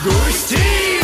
Августин!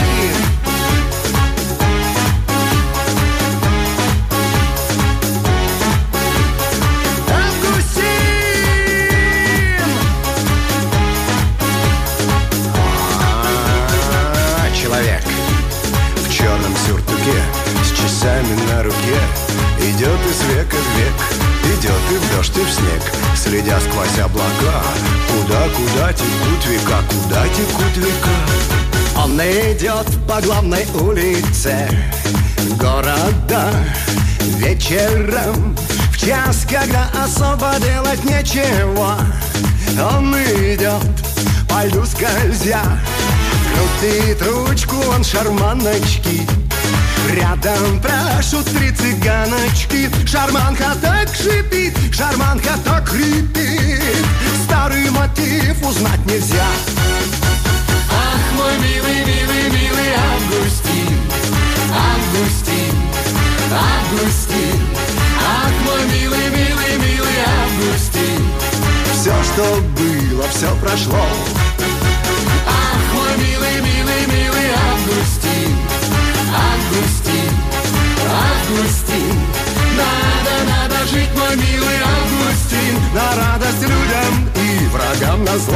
Человек в черном сюртуке с часами на руке идет из века в век, идет и в дождь, и в снег, следя сквозь облака. Куда текут века, куда текут века. Он идет по главной улице города вечером, в час, когда особо делать нечего. Он идет по льду скользя, крутит ручку он шарманочки. Рядом пляшут три цыганочки. Шарманка так шипит, шарманка так хрипит. Старый мотив узнать нельзя. Ах, мой милый, милый, милый Августин, Августин, Августин. Ах, мой милый, милый, милый Августин. Все, что было, все прошло. Ах, мой милый, милый, милый Августин, Августин, Августин. Надо жить, мой милый Августин, на радость людям и врагам назло.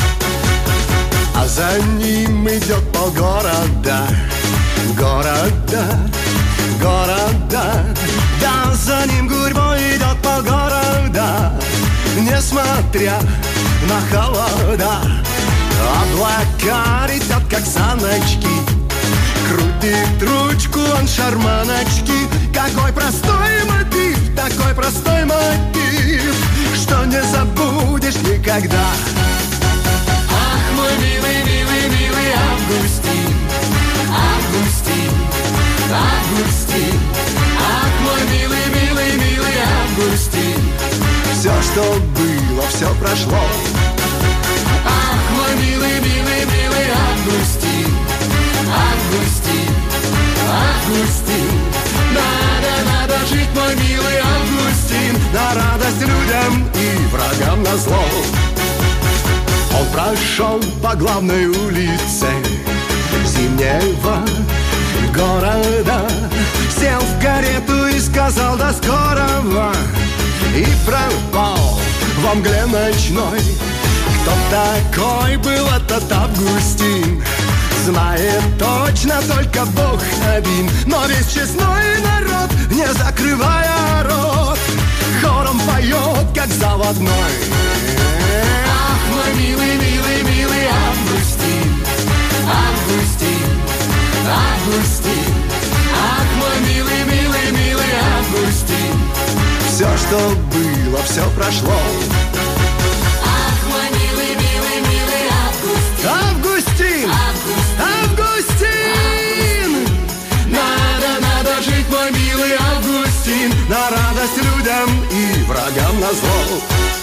А за ним идет полгорода, города, города. Да, за ним гурьбой идет полгорода, несмотря на холода. Облака летят, как саночки, крутит ручку он шарманочки. Какой простой мотив, такой простой мотив, что не забудешь никогда. Ах, мой милый, милый, милый Августин, Августин, Августин. Ах, мой милый, милый, милый Августин. Все, что было, все прошло. Ах, мой милый, милый, милый Августин, Августин, Августин. Надо жить, мой милый Августин, на радость людям и врагам назло. Он прошел по главной улице зимнего города, сел в карету и сказал до скорого, и пропал во мгле ночной. Кто такой был этот Августин, знает точно только Бог один. Но весь честной народ, не закрывая рот, хором поет, как заводной. Ах, мой милый, милый, милый Августин, Августин, Августин. Ах, мой милый, милый, милый Августин. Все, что было, все прошло. Августин! Августин! Надо жить, мой милый Августин, на радость людям и врагам назло.